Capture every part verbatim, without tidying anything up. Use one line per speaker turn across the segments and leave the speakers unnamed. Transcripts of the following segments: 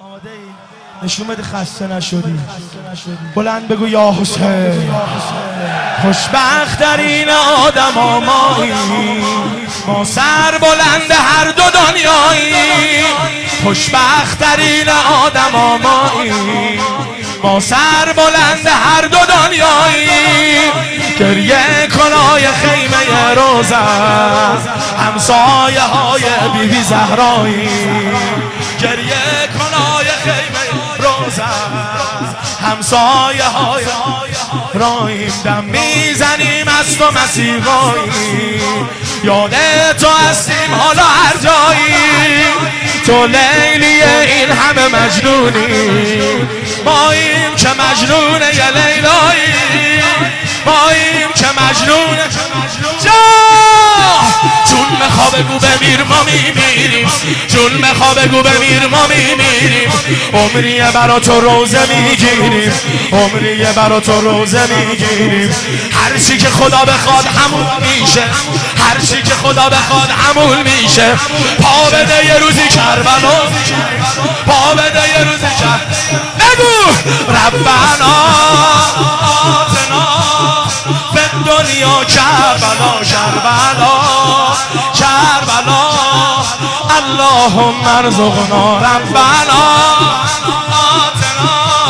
آماده ای؟ نشون بده خسته نشدی. بلند بگو یا حسین. خوشبخت ترین آدم ها مایی، ما سر بلند هر دو دنیایی. خوشبخت ترین آدم ها مایی، ما سر بلند هر دو دنیایی. گریه کنای خیمه روزه، همسایه های بیبی زهرایی. گریه کنای خیمه روزه، همسایه های رایم. دم میزنیم از تو مسیحایی، یاد تو هستیم حالا هر جایی. تو لیلی این همه مجنونی، ماییم که مجنون یه لیلایی. ماییم که مجنون جا جون میخوا بگو بمیر ما میمیریم، جون میخوا بگو بمیر ما میمیریم. عمریه برا تو روزه میگیریم، عمریه برا تو روزه میگیریم. هر چی که خدا بخواد همون میشه، هر چی که خدا بخواد همون میشه. پا بده یه روزی کربلا، پا بده یه روزی کربلا. بگو ربنا آتنا به دنیا کربلا، کربلا کربلا. اللهم ارزقنا ربنا آتنا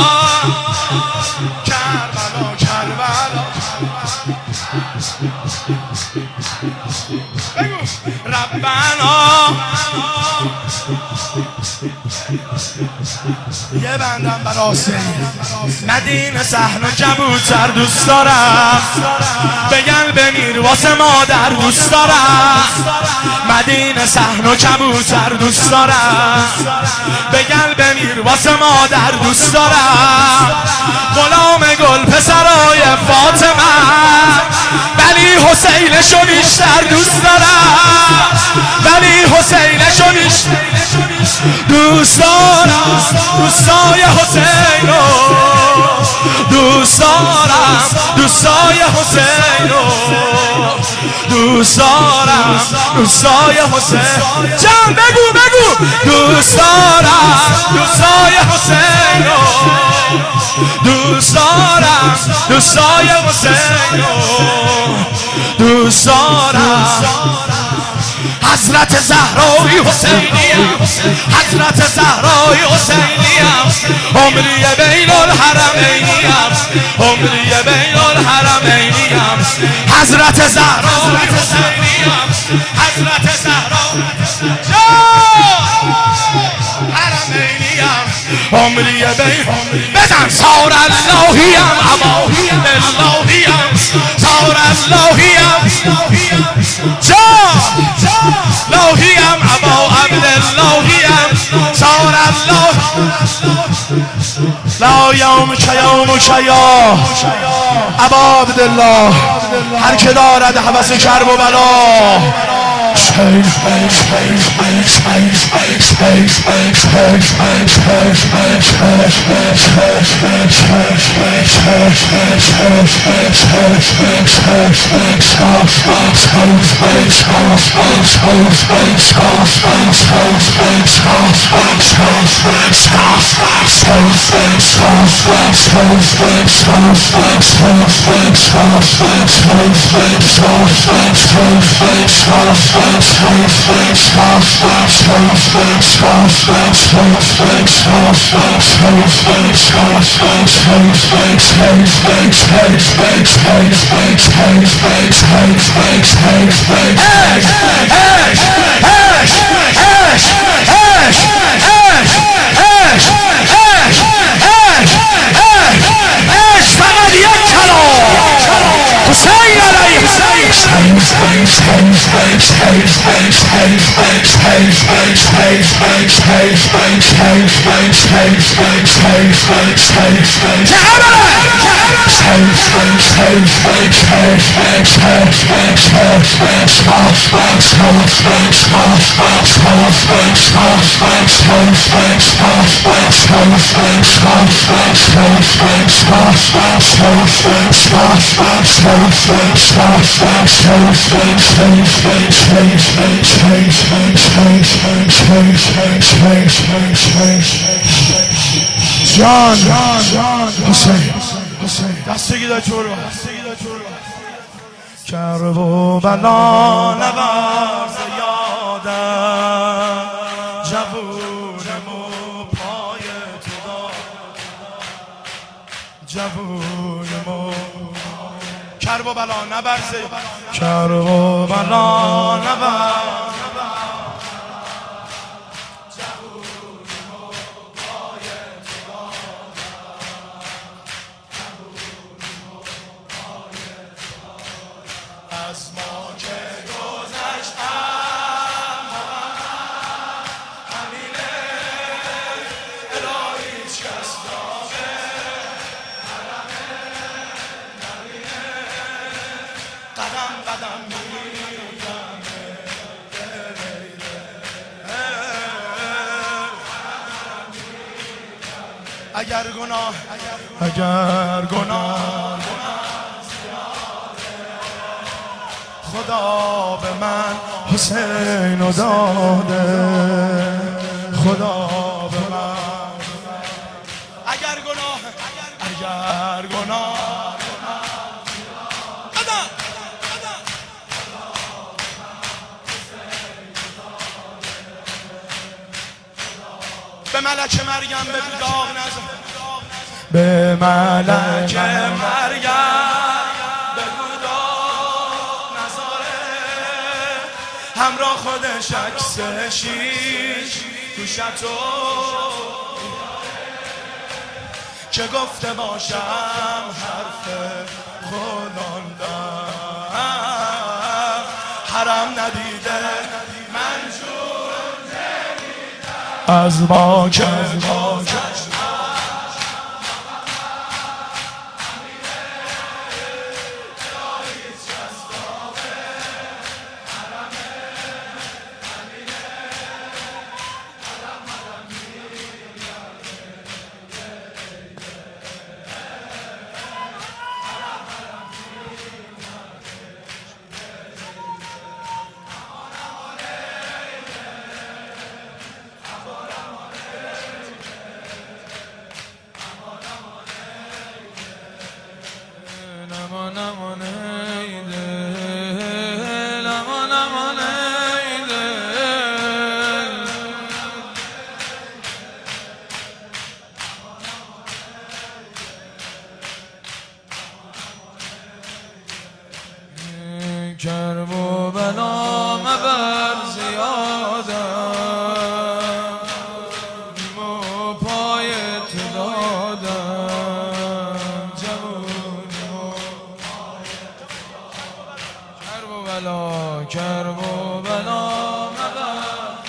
کربلا کربلا. بگو ربنا. یه بندم برا حسین. مدینه صحن و کبوتر دوست دارم، بگن بمیر واسه مادر دوست دارم. مدینه صحن و کبوتر دوست دارم، بگن بمیر واسه مادر دوست دارم. غلام گل پسرای فاطمه، ولی حسینشو بیشتر دوست دارم، ولی حسینشو بیشتر دوست دارم. دوستای حسینو دوست دارم، دوستای حسینو دوست دارم، دوستای حسین. جان بگو بگو دوست دارم، دوستای حسینو دوست دارم، دوستای حسینو دوست دارم. حضرت زهرای حسینیم، حضرت زهرای حسینیم. عمری بین الحرمینیم، عمری بین الحرمینیم. حضرت زهرای حسینیم، حضرت زهرای حرمینیم. عمری بین بزن صار اللهیم اما اللهیم، صار اللهیم جا لوهیم ابا عبداللهیم، صار الله. لا یوم که یوم که یا ابا عبدالله. هر که دارد هوس کرب و بلا. Change, change, change, change, change, change, change, change. جان حسین دستگی دا چور با کرب و بلا نبر زیادم جوونمو پای تو داد جوونمو کرب و بلا نبر زیادم کرب و بلا نبر از ما که گذشتم همینه الهی هیچ کس داغه حرمه نبینه قدم قدم میگم اگر گناه اگر گناه خدا به من حسین رو داده خدا به من اگر گناه اگر گناه به ملک مریم به داغ نزن به ملک مریم همراه خودش عکس شیش دوشتو که گفته باشم حرف خداندم حرم ندیده منشور نمیدم از ما که کرب و بلا مبر زیادم نیمو پای تو دادم جوونیمو کرب و بلا کرب و بلا مبر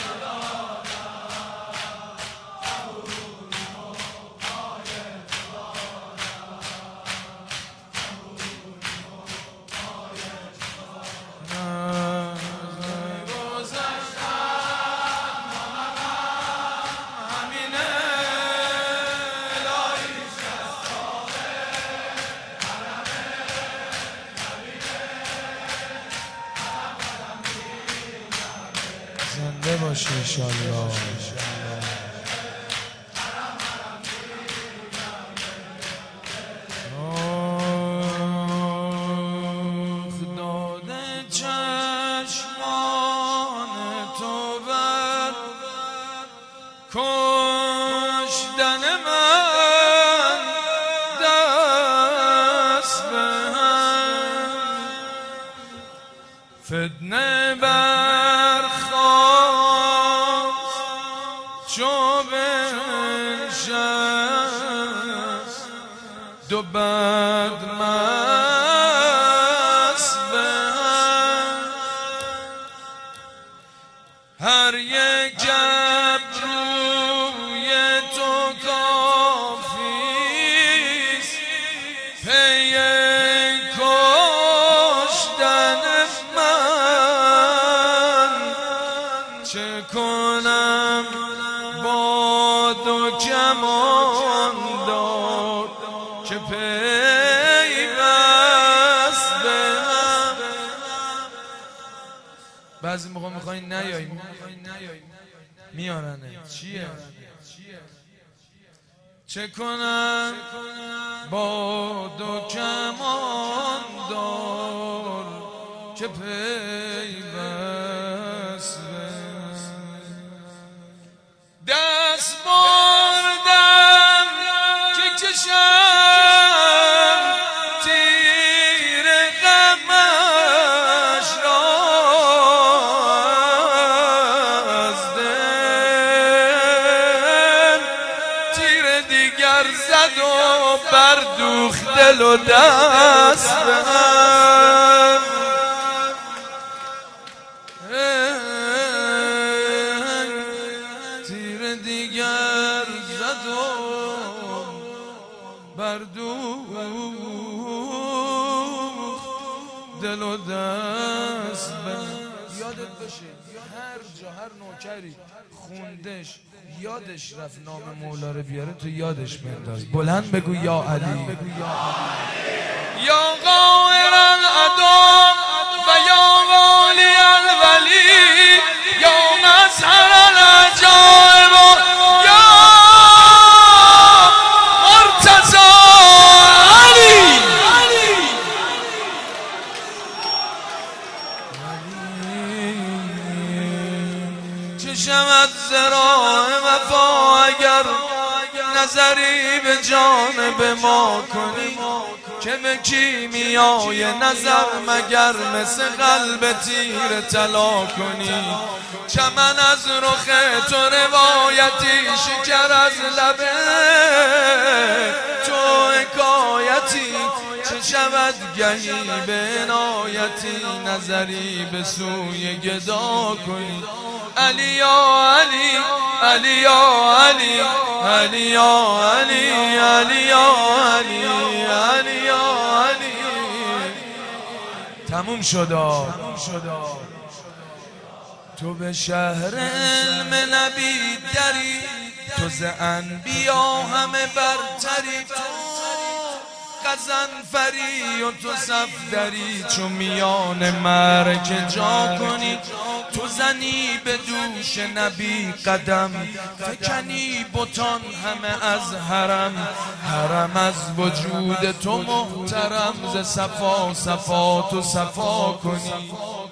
زنده باشه انشالله داده چشمان تو بر کشتن من دست به هم فتنه چو بنشست دو بدمست به هم هر یک جب روی تو کافیست پی کشتن من چه کنم با دو کمان داد که پیوست به هم بعضی موقع میخوایی نیایی میارنه چیه
چه کنم با دو کمان دار که پیوست دست بردم که کشم تیر غمش را از دل، تیر دیگر زد و بردوخت دل و دستم. تیر دیگر زد و بردوخت دل و دست. یادت باشه هر جا هر نوکری خوندش یادش رفت نام مولا رو بیاره تو یادش بنداز. بلند بگو یا علی، یا قاهر العدم و یا والی الولی، یا مظهر العجائب یا مرتضی علی. چشم از ذراع وفا اگر نظری به جانب ما کنی، که به کیمیای نظر مگر مثل قلب تیر طلا کنی. چمن از رخ تو روایتی، شکر از لبه تو حکایتی، چه شود گهی به عنایتی نظری به سوی گدا کنی. علی یا علی، علی یا علی، علی یا علی، علی یا علی، علی یا علی. تموم شدا. تو به شهر علم نبی دری، تو ز انبیا همه برتری. تو قزنفری و تو صفدری، چو میان مرک جا کنی. تو زنی به دوش نبی قدم، فکنی بتان همه از حرم. حرم از وجود تو محترم، ز صفا صفا تو صفا کنی.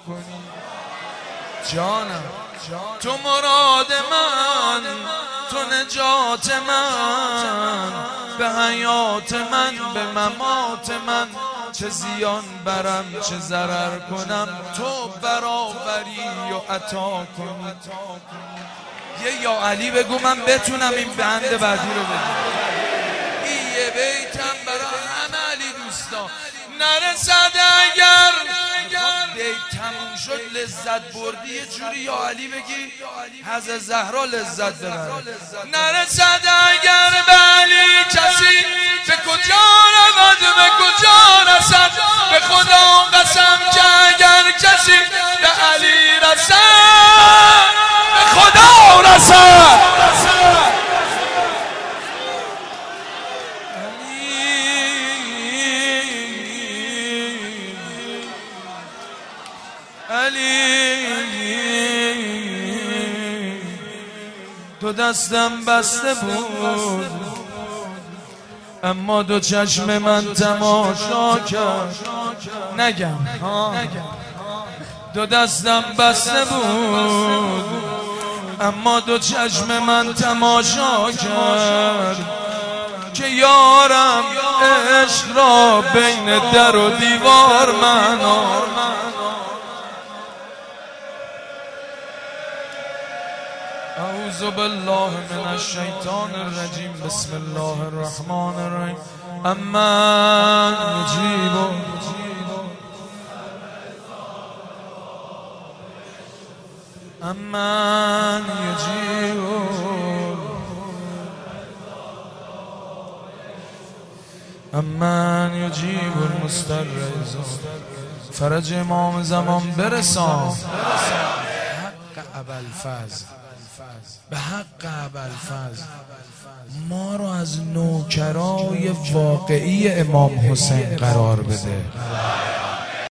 جانم تو مراد من، تو نجات من، به حیات من به ممات من. چه زیان برم چه ضرر کنم، تو برابری و عطا کنی. یه یا علی بگو من بتونم این بند بعدی رو بگم. این یه بیتم برای همه علی دوستا. نرسد اگر بیت تموم شد لذت بردی یه جوری یا علی بگی حضرت زهرا لذت ببره. نرسد اگر به علی کسی، به کجا رود به کجا رسد. به خدا قسم که اگر کسی به علی رسد، به خدا رسد. علی تو دستم بسته بود، اما دو چشم من تماشا کرد. نگم دو دستم بسته بود، اما دو چشم من تماشا کرد. که یارم عشق را بین در و دیوار من اعوذ بالله من الشیطان الرجیم. بسم الله الرحمن الرحیم. امن یجیب امن یجیب امن یجیب المضطر. فرج امام زمان برسان حق ابوالفضل، به حق ابوالفضل. ما رو از نوکرای واقعی امام حسین قرار بده.